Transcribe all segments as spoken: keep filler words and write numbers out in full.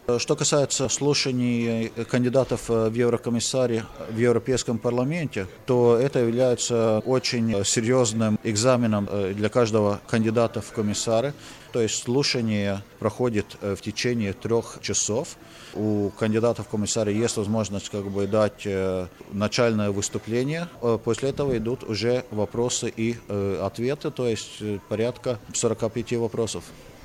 Что касается слушаний кандидатов в еврокомиссаре в Европейском парламенте, то это является очень серьезным экзаменом для каждого кандидата в комиссары. То есть слушание проходит в течение трех часов. У кандидатов в комиссары есть возможность как бы дать начальное выступление. После этого идут уже вопросы и ответы, то есть порядка сорока пяти вопросов.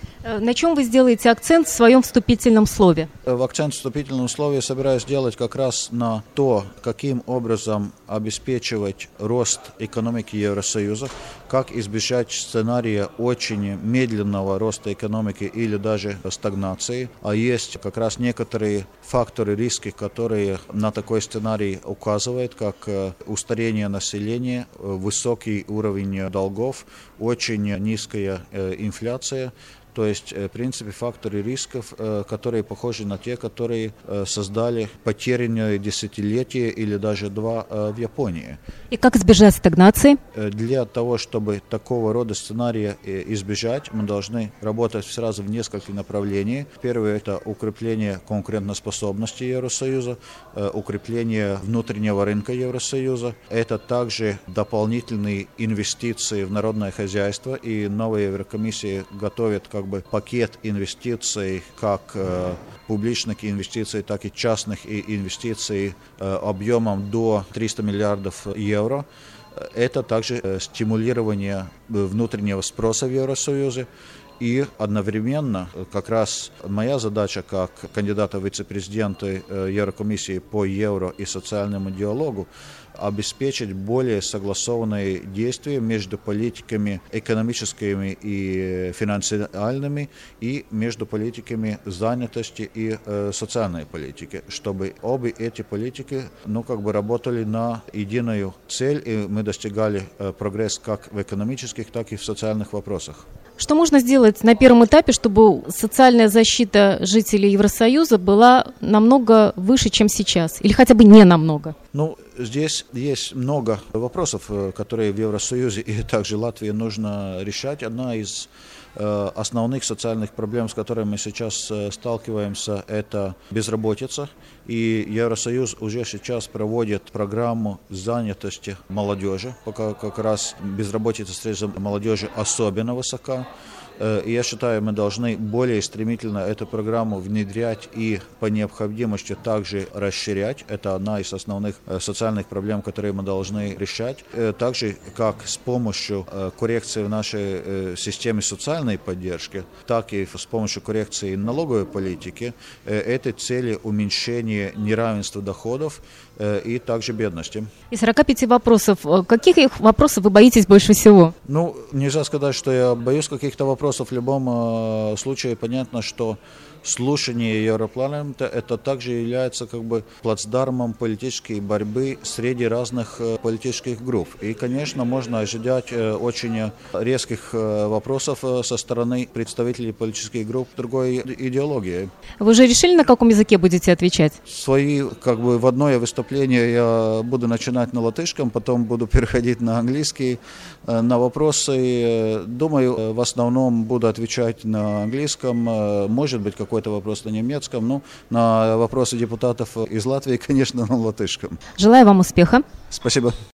На чем вы сделаете акцент в своем вступительном слове? В акцент в вступительном слове я собираюсь сделать как раз на то, каким образом обеспечивать рост экономики Евросоюза, как избежать сценария очень медленного роста экономики или даже стагнации. А есть как раз некоторые факторы, риски, которые на такой сценарий указывают, как устарение населения, высокий уровень долгов, очень низкая инфляция. То есть, в принципе, факторы рисков, которые похожи на те, которые создали потерянное десятилетие или даже два в Японии. И как избежать стагнации? Для того, чтобы такого рода сценария избежать, мы должны работать сразу в нескольких направлениях. Первое – это укрепление конкурентоспособности Евросоюза, укрепление внутреннего рынка Евросоюза. Это также дополнительные инвестиции в народное хозяйство, и новая Еврокомиссия готовит как бы пакет инвестиций, как э, публичных инвестиций, так и частных инвестиций э, объемом до триста миллиардов евро. Это также э, стимулирование внутреннего спроса в Евросоюзе. И одновременно как раз моя задача как кандидата в вице-президенты Еврокомиссии по евро и социальному диалогу обеспечить более согласованные действия между политиками экономическими и финансовыми и между политиками занятости и э, социальной политики, чтобы обе эти политики ну, как бы работали на единую цель, и мы достигали э, прогресс как в экономических, так и в социальных вопросах. Что можно сделать на первом этапе, чтобы социальная защита жителей Евросоюза была намного выше, чем сейчас? Или хотя бы не намного? Ну, здесь есть много вопросов, которые в Евросоюзе и также Латвии нужно решать. Одна из э, основных социальных проблем, с которыми мы сейчас э, сталкиваемся, это безработица. И Евросоюз уже сейчас проводит программу занятости молодежи, пока как раз безработица среди молодежи особенно высока. И я считаю, мы должны более стремительно эту программу внедрять и по необходимости также расширять. Это одна из основных социальных проблем, которые мы должны решать. Также как с помощью коррекции в нашей системе социальной поддержки, так и с помощью коррекции налоговой политики, этой цели уменьшения неравенства доходов и также бедности. Из сорока пяти вопросов, каких вопросов вы боитесь больше всего? Ну, нельзя сказать, что я боюсь каких-то вопросов. В любом э, случае понятно, что слушание Европарламента это также является как бы плацдармом политической борьбы среди разных э, политических групп. И, конечно, можно ожидать э, очень резких э, вопросов э, со стороны представителей политических групп другой идеологии. Вы уже решили, на каком языке будете отвечать? Свои, как бы, вводное выступление я буду начинать на латышском, потом буду переходить на английский. Э, на вопросы, э, думаю, в основном буду отвечать на английском, может быть, какой-то вопрос на немецком, но на вопросы депутатов из Латвии, конечно, на латышском. Желаю вам успеха. Спасибо.